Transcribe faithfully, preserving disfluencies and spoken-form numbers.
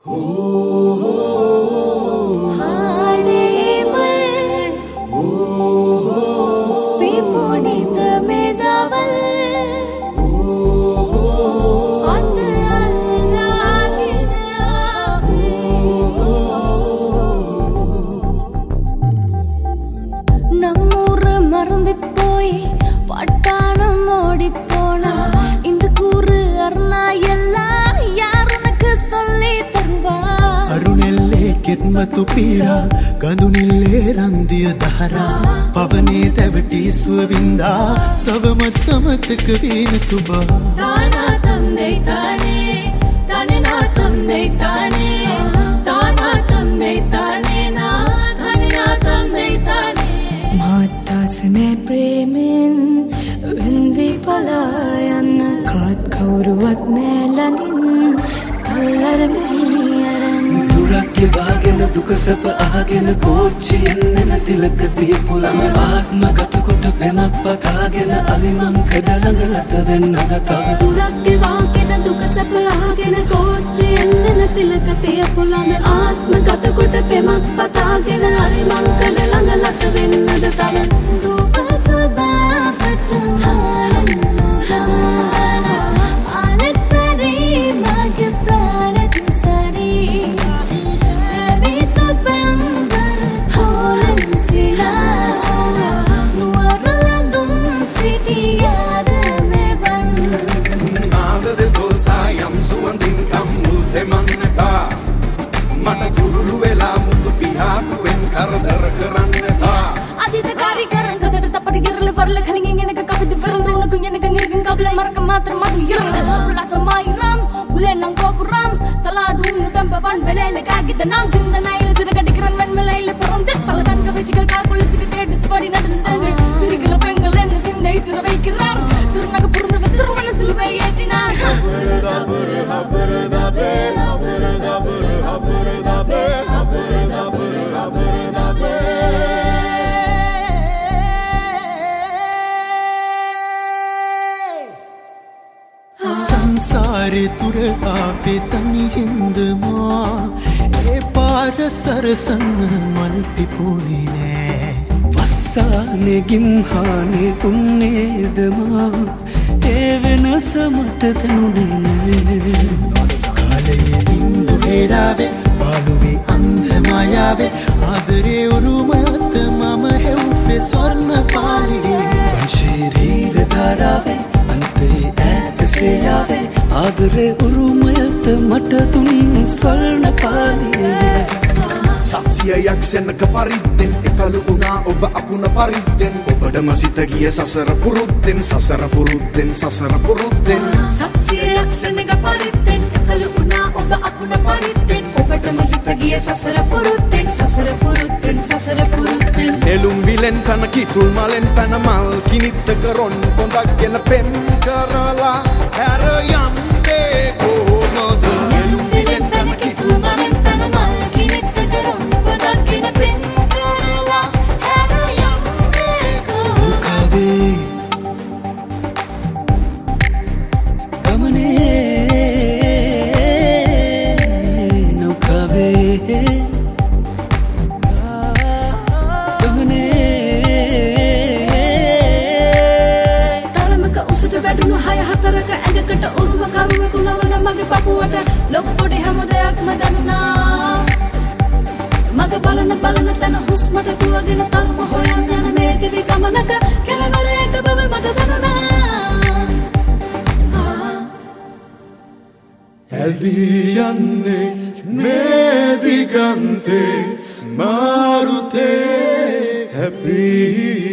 මතු පීරා ගඳුනිල්ලේ රන්දිය දහරා පවනේ තැවටි සුවවින්දා තවමත් අමතක වීන තුබා තානාතම් දෙයි තානේ තානනාතම් දෙයි තානේ තානාතම් දෙයි තානේ නා තානනාතම් දෙයි තානේ මාතාසනේ ප්‍රේමෙන් වෙන්වි පලා යන්න කාත් කවුරුවත් නෑ ළඟින් අල්ලරමේ දුරක්ගේ වාගෙන දුක සැප අහගෙන කෝච්චියෙන් එන තිලක තියපු ළඟ ආත්මගත කොට පෙමක් පතාගෙන අලිමං කඩ ළඟලට වෙන්නද තව දුරක්ගේ වාගෙන දුක සැප අහගෙන කෝච්චියෙන් එන තිලක තියපු ළඟ ආත්මගත කොට පෙමක් පතාගෙන අලිමං කඩ ළඟලට වෙන්නද තව රූප සබාවට Marka matra madu yirna Ulasa mairam Ulenang kokuram Taladu nudam pavan Belele kagit Nam zinda nail Zida kadikran men melayle Parantik Paladan ka vejigal Kalkula sikate Dispadi nadal sende Sirikila pengalan Zinda isira veikiram Surnaga purunda Visirvana silvei etinar Habura bura habura da be Habura da bura habura da be Habura da bura habura da be සංසාරේ තුර ආපේ තනියෙන්ද මා ඒ පාර සරසන්න මල් පිපුණේ නෑ වස්සානේ ගිම්හානේ උන්නේද මා ඒ වෙනස මට දැනුනේ නෑ කාලයේ බින්දු හේරාවේ බාලුවේ අන්ධ මායාවේ ආදරේ උරුමයත් මම හෙව්වේ ස්වර්ණ පාරියේ වංශීරීර ධාරාවේ අන්තේ ඈතසේ ආවේ ආදරේ උරුමයට මට දුන්නු ස්වර්ණ පාලියේ සත්‍යයක් සෙනක පරිද්දෙන් එකලු වුණා ඔබ අකුණ පරිද්දෙන් ඔබටම සිත ගිය සසර පුරුද්දෙන් සසර පුරුද්දෙන් සසර පුරුද්දෙන් සත්‍යයක් සෙනක පරිද්දෙන් එකලු වුණා ඔබ අකුණ පරිද්දෙන් ඔබටම සිත ගිය සසර පුරුද්දෙන් සසර පුරුද්දෙන් සසර පුරුද්දෙන් එළුම් විලෙන් කන කිතුල් මලෙන් පැන මල් කිනිත්ත කරොන් කොඳක් ගෙන පෙම් කරලා හැර යන්නේ කොහොමද එළුම් විලෙන් කන කිතුල් මලෙන් පැන මල් කිනිත්ත කරොන් කොඳක් ගෙන පෙම් කරලා හැර යන්නේ කොහොමද ගමනේ නෞකාවේ වැඩුණු හය හතරක ඇඟකට උරුම කරුවෙකු නොවන මගේ පපුවට ලොකු පොඩි හැම දෙයක්ම දැනුණා මගේ බලන බලන තැන හුස්මට දුවගෙන තරුම හොයන් යන මේ දිවි ගමනක කෙළවර එක බව මට දැනුණා ඇදී යන්නේ මේ දිගන්තේ මාරුතේ හැපී